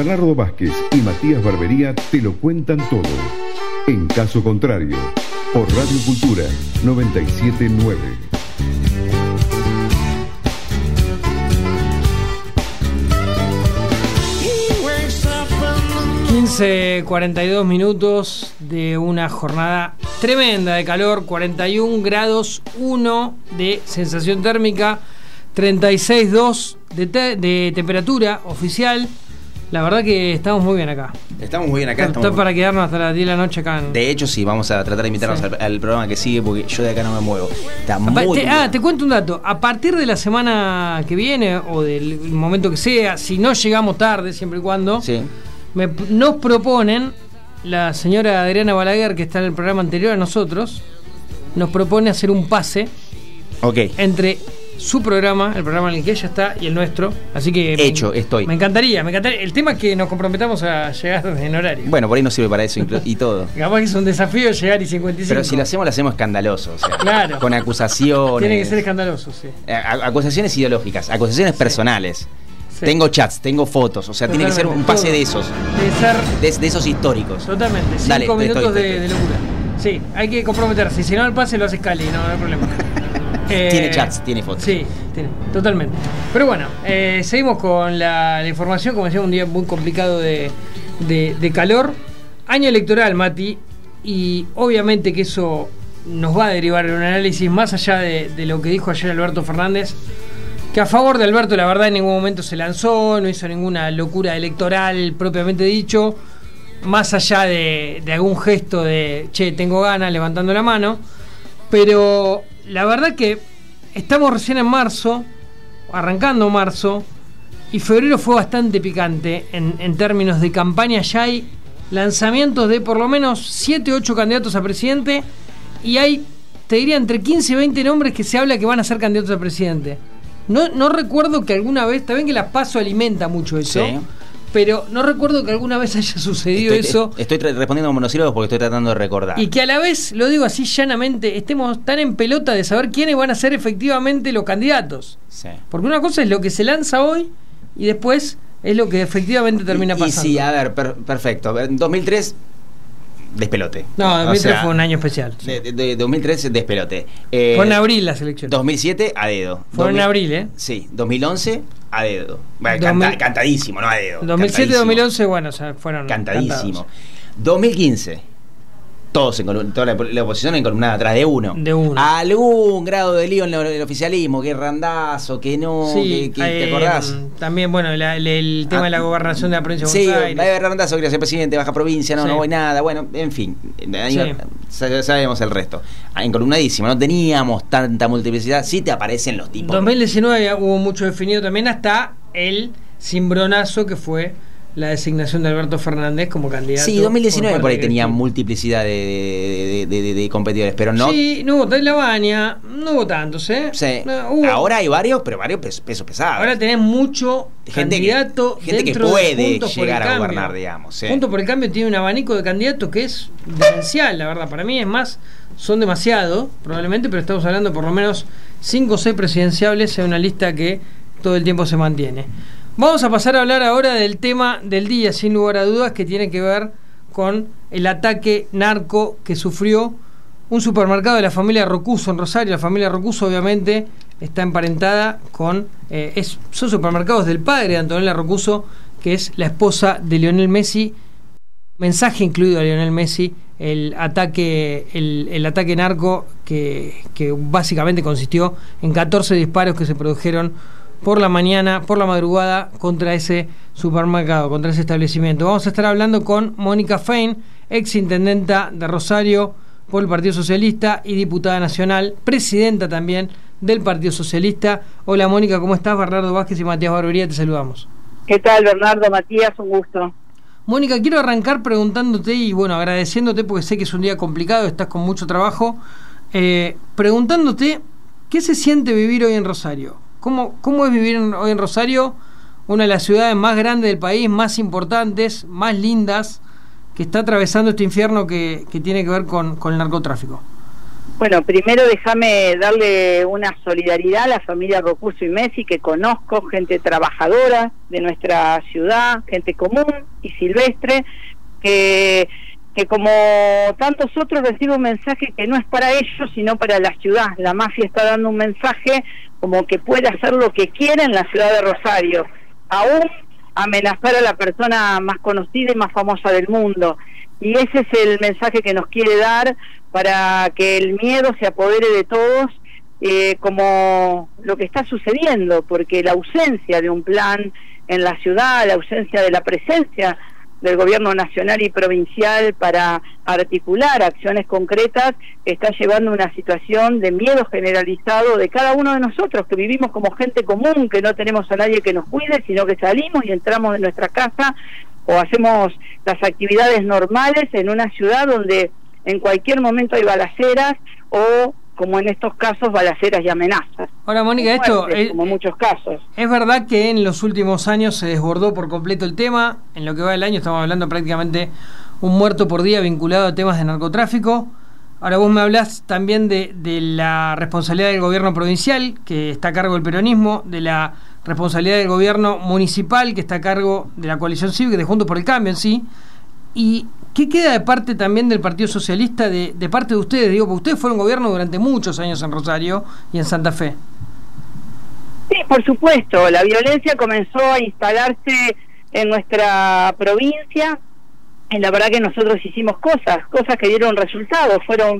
Bernardo Vázquez y Matías Barbería te lo cuentan todo. En caso contrario, por Radio Cultura 979. 15:42 minutos de una jornada tremenda de calor, 41 grados 1 de sensación térmica, 36,2 de temperatura oficial. La verdad que estamos muy bien acá. Estamos muy bien acá. Está para quedarnos hasta las 10 de la noche acá. De hecho, sí, vamos a tratar de invitarnos al programa que sigue, porque yo de acá no me muevo. Está muy bien. Te cuento un dato. A partir de la semana que viene, o del momento que sea, si no llegamos tarde, siempre y cuando, nos proponen, la señora Adriana Balaguer, que está en el programa anterior a nosotros, nos propone hacer un pase entre su programa, el programa en el que ella está, y el nuestro. Así que estoy. Me encantaría. El tema es que nos comprometamos a llegar en horario. Bueno, por ahí no sirve para eso y todo. Capaz que es un desafío llegar y 55. Pero si lo hacemos escandaloso. O sea, claro. Con acusaciones. Tiene que ser escandaloso, sí. Acusaciones ideológicas, acusaciones personales. Sí. Tengo chats, tengo fotos. O sea, tiene que ser un pase de esos. De esos históricos. Totalmente. 5 minutos de locura. Sí, hay que comprometerse. Si no, el pase lo hace Cali, no hay problema. Tiene chats, tiene fotos. Sí, totalmente. Pero bueno, seguimos con la información. Como decía, un día muy complicado de calor. Año electoral, Mati. Y obviamente que eso nos va a derivar en un análisis más allá de lo que dijo ayer Alberto Fernández. Que a favor de Alberto, la verdad, en ningún momento se lanzó. No hizo ninguna locura electoral propiamente dicho. Más allá de algún gesto de, che, tengo ganas, levantando la mano. Pero la verdad que estamos recién en marzo, arrancando marzo, y febrero fue bastante picante en términos de campaña. Ya hay lanzamientos de por lo menos 7 o 8 candidatos a presidente, y hay, te diría, entre 15 y 20 nombres que se habla que van a ser candidatos a presidente. No recuerdo que alguna vez, está bien que la PASO alimenta mucho eso, pero no recuerdo que alguna vez haya sucedido eso. Estoy respondiendo como monosílabos porque estoy tratando de recordar. Y que a la vez, lo digo así llanamente, estemos tan en pelota de saber quiénes van a ser efectivamente los candidatos. Sí. Porque una cosa es lo que se lanza hoy y después es lo que efectivamente termina pasando. Y sí, a ver, perfecto. A ver, en 2003... despelote. No, 2003 fue un año especial. De 2003 despelote. Fue en abril las elecciones. 2007 a dedo. Fue en abril, Sí, 2011 a dedo. Bueno, cantadísimo, no a dedo. 2007 2011, bueno, o sea, fueron cantadísimo. 2015 todos toda la oposición encolumnada atrás de uno. Algún grado de lío en el oficialismo, que randazo, que no, sí, que ¿te acordás? También, bueno, el tema de la gobernación de la provincia de Buenos Aires. Sí, randazo, quería ser presidente, baja provincia, no voy nada, bueno, en fin, sabemos el resto. Encolumnadísimo, no teníamos tanta multiplicidad, sí te aparecen los tipos. 2019 hubo mucho definido también, hasta el cimbronazo que fue la designación de Alberto Fernández como candidato. Sí, 2019 por ahí tenía multiplicidad de competidores, pero no. Sí, no hubo la Baña, no hubo tantos, ¿eh? Sí. No, ahora hay varios, pero varios pesos pesados. Ahora tenés mucho candidato gente que puede llegar a gobernar, digamos. Sí. Juntos por el Cambio tiene un abanico de candidatos que es demencial, la verdad. Para mí es más, son demasiado, probablemente, pero estamos hablando por lo menos 5 o 6 presidenciables en una lista que todo el tiempo se mantiene. Vamos a pasar a hablar ahora del tema del día, sin lugar a dudas, que tiene que ver con el ataque narco que sufrió un supermercado de la familia Rocuso en Rosario. La familia Rocuso obviamente está emparentada con... son supermercados del padre de Antonella Rocuso, que es la esposa de Lionel Messi. Mensaje incluido a Lionel Messi, el ataque narco que básicamente consistió en 14 disparos que se produjeron por la madrugada contra ese supermercado, contra ese establecimiento. Vamos a estar hablando con Mónica Fein, ex intendenta de Rosario por el Partido Socialista y diputada nacional, presidenta también del Partido Socialista. Hola Mónica, ¿cómo estás? Bernardo Vázquez y Matías Barbería, te saludamos. ¿Qué tal, Bernardo, Matías? Un gusto. Mónica, quiero arrancar preguntándote y bueno, agradeciéndote porque sé que es un día complicado, estás con mucho trabajo, preguntándote ¿qué se siente vivir hoy en Rosario? ¿Cómo es vivir hoy en Rosario, una de las ciudades más grandes del país, más importantes, más lindas, que está atravesando este infierno que tiene que ver con el narcotráfico? Bueno, primero déjame darle una solidaridad a la familia Rocurso y Messi, que conozco, gente trabajadora de nuestra ciudad, gente común y silvestre, que como tantos otros recibe un mensaje que no es para ellos, sino para la ciudad. La mafia está dando un mensaje como que puede hacer lo que quiera en la ciudad de Rosario, aún amenazar a la persona más conocida y más famosa del mundo. Y ese es el mensaje que nos quiere dar, para que el miedo se apodere de todos, como lo que está sucediendo, porque la ausencia de un plan en la ciudad, la ausencia de la presencia del gobierno nacional y provincial para articular acciones concretas, está llevando a una situación de miedo generalizado de cada uno de nosotros, que vivimos como gente común, que no tenemos a nadie que nos cuide, sino que salimos y entramos de nuestra casa o hacemos las actividades normales en una ciudad donde en cualquier momento hay balaceras o, como en estos casos, balaceras y amenazas. Ahora, Mónica, esto como muchos casos. Es verdad que en los últimos años se desbordó por completo el tema. En lo que va del año estamos hablando prácticamente un muerto por día vinculado a temas de narcotráfico. Ahora vos me hablás también de la responsabilidad del gobierno provincial, que está a cargo del peronismo, de la responsabilidad del gobierno municipal, que está a cargo de la coalición cívica, de Juntos por el Cambio en sí. ¿Y qué queda de parte también del Partido Socialista, de parte de ustedes? Digo, porque ustedes fueron gobierno durante muchos años en Rosario y en Santa Fe. Sí, por supuesto. La violencia comenzó a instalarse en nuestra provincia. Y la verdad que nosotros hicimos cosas que dieron resultados. Fueron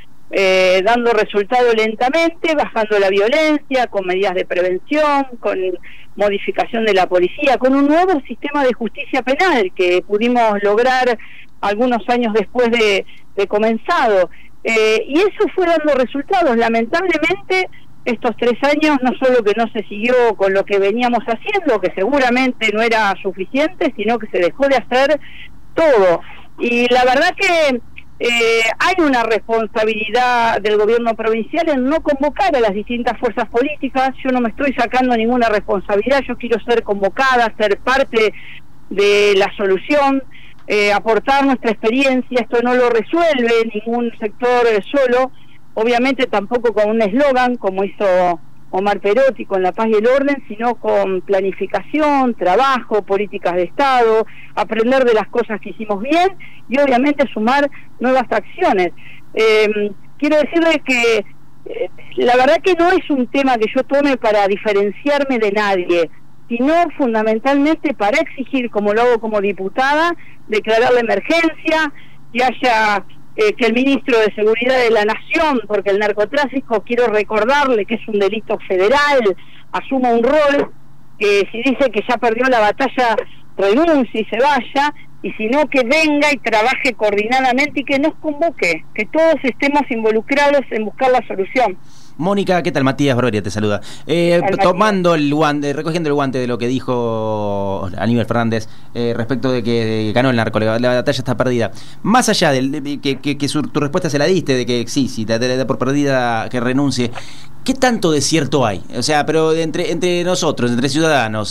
dando resultado lentamente, bajando la violencia, con medidas de prevención, con modificación de la policía, con un nuevo sistema de justicia penal que pudimos lograr algunos años después de comenzado. Y eso fue dando resultados. Lamentablemente, estos 3 años no solo que no se siguió con lo que veníamos haciendo, que seguramente no era suficiente, sino que se dejó de hacer todo. Y la verdad que hay una responsabilidad del gobierno provincial en no convocar a las distintas fuerzas políticas. Yo no me estoy sacando ninguna responsabilidad, yo quiero ser convocada, ser parte de la solución, aportar nuestra experiencia. Esto no lo resuelve ningún sector solo, obviamente tampoco con un eslogan como hizo Omar Perotti con la paz y el orden, sino con planificación, trabajo, políticas de Estado, aprender de las cosas que hicimos bien y obviamente sumar nuevas acciones. Quiero decirles que la verdad que no es un tema que yo tome para diferenciarme de nadie, sino fundamentalmente para exigir, como lo hago como diputada, declarar la emergencia, que haya que el ministro de Seguridad de la Nación, porque el narcotráfico, quiero recordarle que es un delito federal, asuma un rol, que si dice que ya perdió la batalla, renuncie y se vaya, y si no, que venga y trabaje coordinadamente y que nos convoque, que todos estemos involucrados en buscar la solución. Mónica, ¿qué tal? Matías Barberia te saluda. Tomando el guante, recogiendo el guante de lo que dijo Aníbal Fernández respecto de que ganó el narco, la batalla está perdida. Más allá de que tu respuesta se la diste, de que sí, te da por perdida que renuncie, ¿qué tanto de cierto hay? O sea, pero entre nosotros, entre ciudadanos,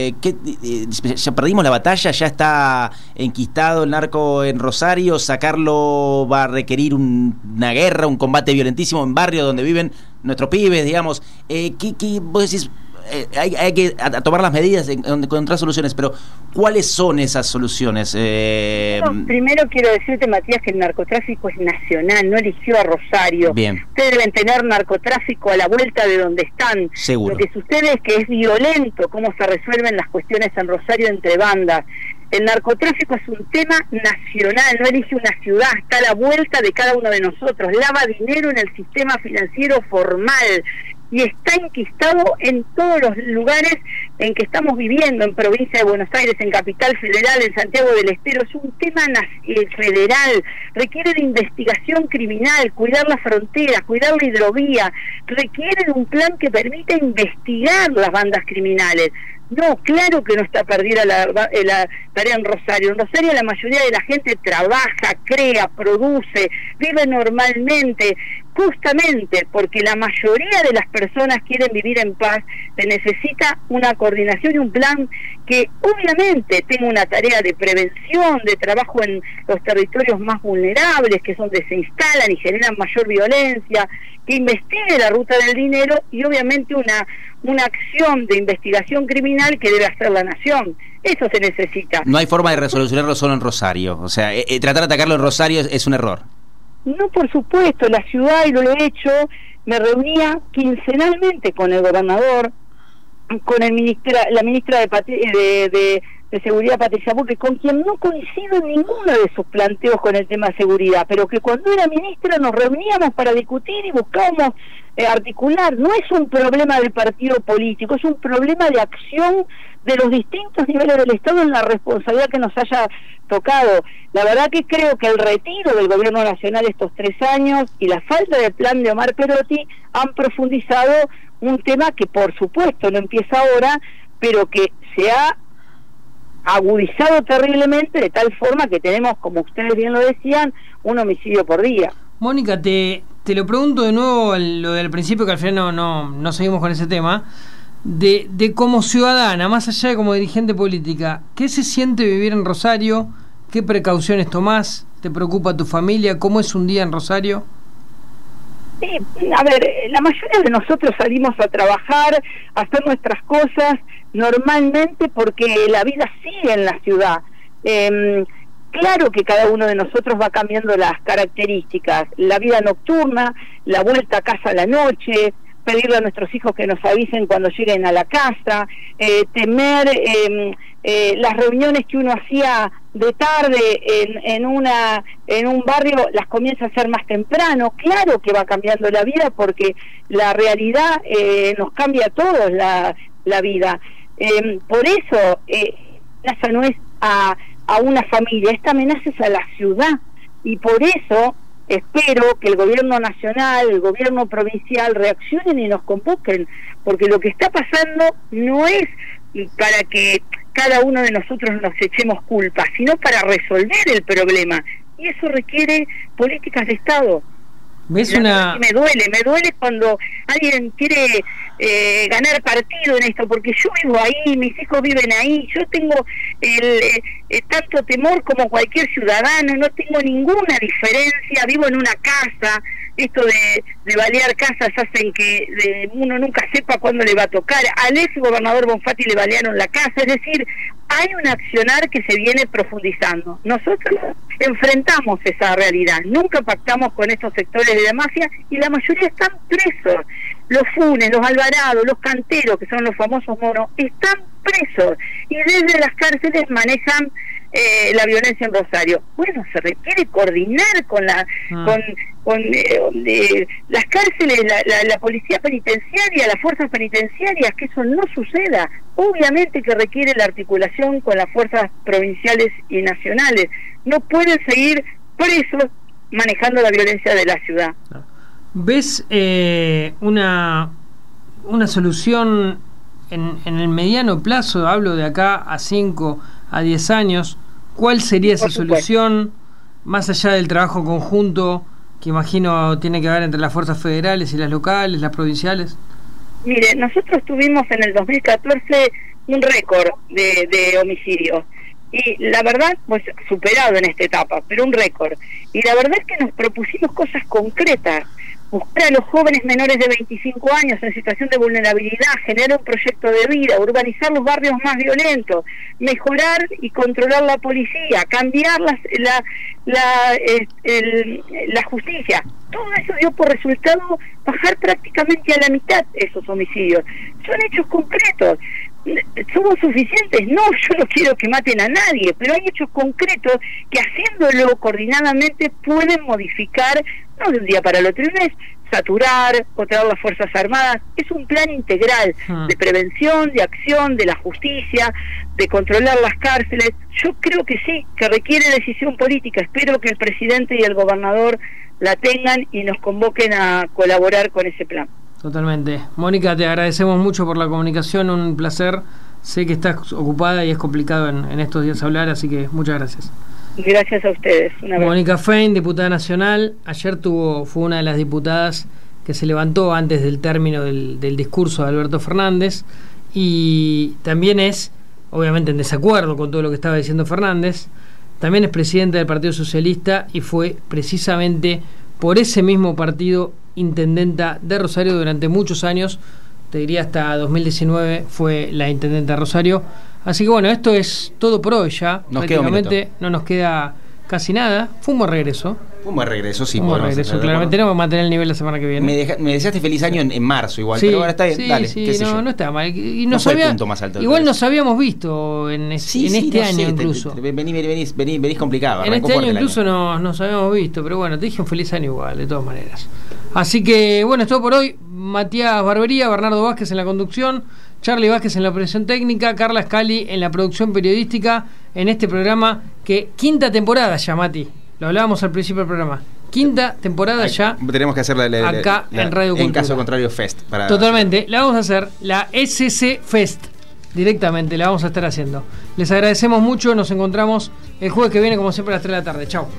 ¿ya perdimos la batalla? ¿Ya está enquistado el narco en Rosario? ¿Sacarlo va a requerir una guerra, un combate violentísimo en barrios donde viven nuestros pibes, digamos? ¿Qué vos decís? Hay que tomar las medidas, encontrar soluciones, pero ¿cuáles son esas soluciones? Primero quiero decirte, Matías, que el narcotráfico es nacional, no eligió a Rosario. Bien. Ustedes deben tener narcotráfico a la vuelta de donde están. Seguro. Lo que sucede es que es violento cómo se resuelven las cuestiones en Rosario entre bandas. El narcotráfico es un tema nacional, no elige una ciudad, está a la vuelta de cada uno de nosotros, lava dinero en el sistema financiero formal y está enquistado en todos los lugares en que estamos viviendo, en provincia de Buenos Aires, en Capital Federal, en Santiago del Estero. Es un tema federal, requiere de investigación criminal, cuidar la frontera, cuidar la hidrovía, requiere de un plan que permita investigar las bandas criminales. No, claro que no está perdida la tarea en Rosario. En Rosario la mayoría de la gente trabaja, crea, produce, vive normalmente. justamente porque la mayoría de las personas quieren vivir en paz, se necesita una coordinación y un plan que obviamente tenga una tarea de prevención, de trabajo en los territorios más vulnerables, que es donde se instalan y generan mayor violencia, que investigue la ruta del dinero y obviamente una acción de investigación criminal que debe hacer la nación. Eso se necesita. No hay forma de resolucionarlo solo en Rosario. O sea, tratar de atacarlo en Rosario es un error. No, por supuesto, la ciudad, y lo he hecho, me reunía quincenalmente con el gobernador, con la ministra de Seguridad, Patricia Bullrich, con quien no coincido en ninguno de sus planteos con el tema de seguridad, pero que cuando era ministra nos reuníamos para discutir y buscábamos articular. No es un problema del partido político, es un problema de acción de los distintos niveles del Estado en la responsabilidad que nos haya tocado. La verdad que creo que el retiro del gobierno nacional estos 3 años y la falta de plan de Omar Perotti han profundizado un tema que por supuesto no empieza ahora, pero que se ha agudizado terriblemente de tal forma que tenemos, como ustedes bien lo decían, un homicidio por día. Mónica, te lo pregunto de nuevo, lo del principio, que al final no seguimos con ese tema, de como ciudadana, más allá de como dirigente política, ¿qué se siente vivir en Rosario? ¿Qué precauciones tomás? ¿Te preocupa tu familia? ¿Cómo es un día en Rosario? Sí, a ver, la mayoría de nosotros salimos a trabajar, a hacer nuestras cosas normalmente porque la vida sigue en la ciudad. Claro que cada uno de nosotros va cambiando las características, la vida nocturna, la vuelta a casa a la noche, pedirle a nuestros hijos que nos avisen cuando lleguen a la casa, temer las reuniones que uno hacía de tarde en un barrio, las comienza a hacer más temprano. Claro que va cambiando la vida porque la realidad nos cambia a todos la vida. Por eso amenaza no es a una familia, esta amenaza es a la ciudad, y por eso espero que el gobierno nacional, el gobierno provincial reaccionen y nos convoquen, porque lo que está pasando no es para que cada uno de nosotros nos echemos culpa, sino para resolver el problema, y eso requiere políticas de Estado. ¿Ves Me duele cuando alguien quiere ganar partido en esto, porque yo vivo ahí, mis hijos viven ahí, yo tengo tanto temor como cualquier ciudadano, no tengo ninguna diferencia, vivo en una casa. Esto de balear casas hacen que uno nunca sepa cuándo le va a tocar. Al ex gobernador Bonfatti le balearon la casa, es decir, hay un accionar que se viene profundizando. Nosotros enfrentamos esa realidad, nunca pactamos con estos sectores de la mafia y la mayoría están presos. Los Funes, los Alvarado, los Canteros, que son los famosos monos, están presos y desde las cárceles manejan la violencia en Rosario. Bueno, se requiere coordinar con las cárceles, la policía penitenciaria, las fuerzas penitenciarias, que eso no suceda. Obviamente que requiere la articulación con las fuerzas provinciales y nacionales. No pueden seguir presos manejando la violencia de la ciudad. ¿Ves una solución en el mediano plazo? Hablo de acá a 5 a 10 años. ¿Cuál sería esa solución, más allá del trabajo conjunto que imagino tiene que haber entre las fuerzas federales y las locales, las provinciales? Mire, nosotros tuvimos en el 2014 un récord de homicidios y la verdad, pues superado en esta etapa, pero un récord. Y la verdad es que nos propusimos cosas concretas: buscar a los jóvenes menores de 25 años en situación de vulnerabilidad, generar un proyecto de vida, urbanizar los barrios más violentos, mejorar y controlar la policía, cambiar la justicia. Todo eso dio por resultado bajar prácticamente a la mitad esos homicidios. Son hechos concretos. ¿Somos suficientes? No, yo no quiero que maten a nadie, pero hay hechos concretos que haciéndolo coordinadamente pueden modificar, no de un día para el otro, no es saturar o traer las Fuerzas Armadas, es un plan integral de prevención, de acción, de la justicia, de controlar las cárceles. Yo creo que sí, que requiere decisión política. Espero que el presidente y el gobernador la tengan y nos convoquen a colaborar con ese plan. Totalmente. Mónica, te agradecemos mucho por la comunicación, un placer. Sé que estás ocupada y es complicado en estos días hablar, así que muchas gracias. Gracias a ustedes. Un abrazo. Mónica Fein, diputada nacional, ayer fue una de las diputadas que se levantó antes del término del discurso de Alberto Fernández, y también es, obviamente, en desacuerdo con todo lo que estaba diciendo Fernández. También es presidenta del Partido Socialista y fue precisamente por ese mismo partido intendenta de Rosario durante muchos años, te diría hasta 2019 fue la intendenta de Rosario. Así que bueno, esto es todo por hoy ya. Prácticamente no nos queda casi nada. Fue un buen regreso. Fue un buen regreso, sí. Un buen regreso, claramente tenemos que mantener el nivel la semana que viene. Me deseaste feliz año en marzo igual, sí, pero ahora está bien, sí, dale, sí, qué sé yo. No está mal. Y no fue el punto más alto. Igual nos habíamos visto en este año incluso. Venís complicado. En este año incluso nos habíamos visto, pero bueno, te dije un feliz año igual, de todas maneras. Así que bueno, es todo por hoy. Matías Barbería, Bernardo Vázquez en la conducción, Charlie Vázquez en la operación técnica, Carla Scali en la producción periodística en este programa que quinta temporada ya, Mati. Lo hablábamos al principio del programa. Quinta temporada ya. Tenemos que hacer acá en Radio Cultura. En caso contrario, Fest. Totalmente. La vamos a hacer, la SC Fest. Directamente, la vamos a estar haciendo. Les agradecemos mucho. Nos encontramos el jueves que viene, como siempre, a las 3 de la tarde. Chao.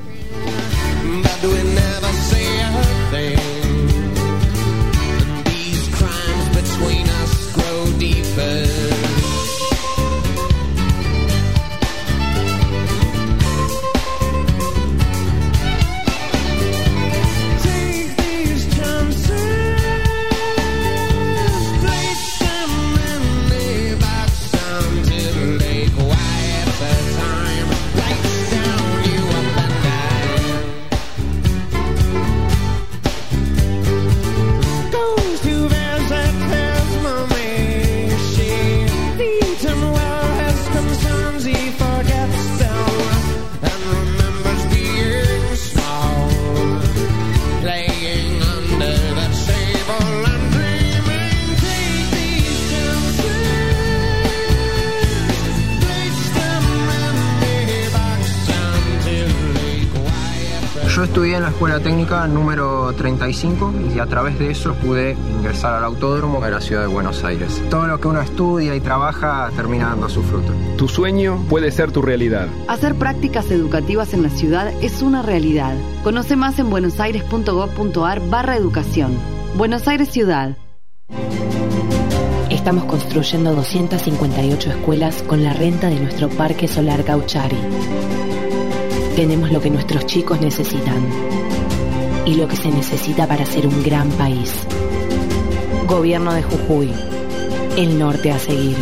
Yo estudié en la escuela técnica número 35 y a través de eso pude ingresar al autódromo de la ciudad de Buenos Aires. Todo lo que uno estudia y trabaja termina dando su fruto. Tu sueño puede ser tu realidad. Hacer prácticas educativas en la ciudad es una realidad. Conoce más en buenosaires.gov.ar/educación. Buenos Aires Ciudad. Estamos construyendo 258 escuelas con la renta de nuestro Parque Solar Cauchari. Tenemos lo que nuestros chicos necesitan y lo que se necesita para ser un gran país. Gobierno de Jujuy. El norte a seguir.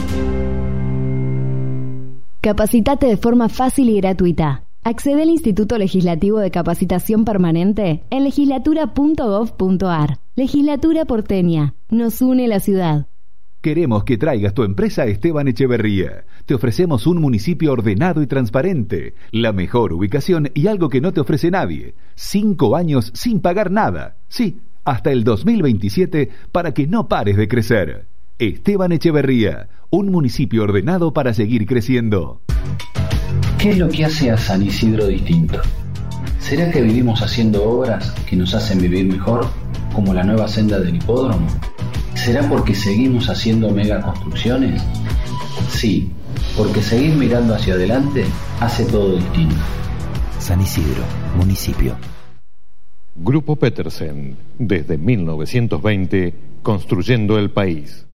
Capacitate de forma fácil y gratuita. Accede al Instituto Legislativo de Capacitación Permanente en legislatura.gov.ar. Legislatura porteña. Nos une la ciudad. Queremos que traigas tu empresa a Esteban Echeverría. Te ofrecemos un municipio ordenado y transparente, la mejor ubicación y algo que no te ofrece nadie. 5 años sin pagar nada. Sí, hasta el 2027 para que no pares de crecer. Esteban Echeverría, un municipio ordenado para seguir creciendo. ¿Qué es lo que hace a San Isidro distinto? ¿Será que vivimos haciendo obras que nos hacen vivir mejor, como la nueva senda del hipódromo? ¿Será porque seguimos haciendo megaconstrucciones? Sí, porque seguir mirando hacia adelante hace todo distinto. San Isidro, municipio. Grupo Petersen, desde 1920, construyendo el país.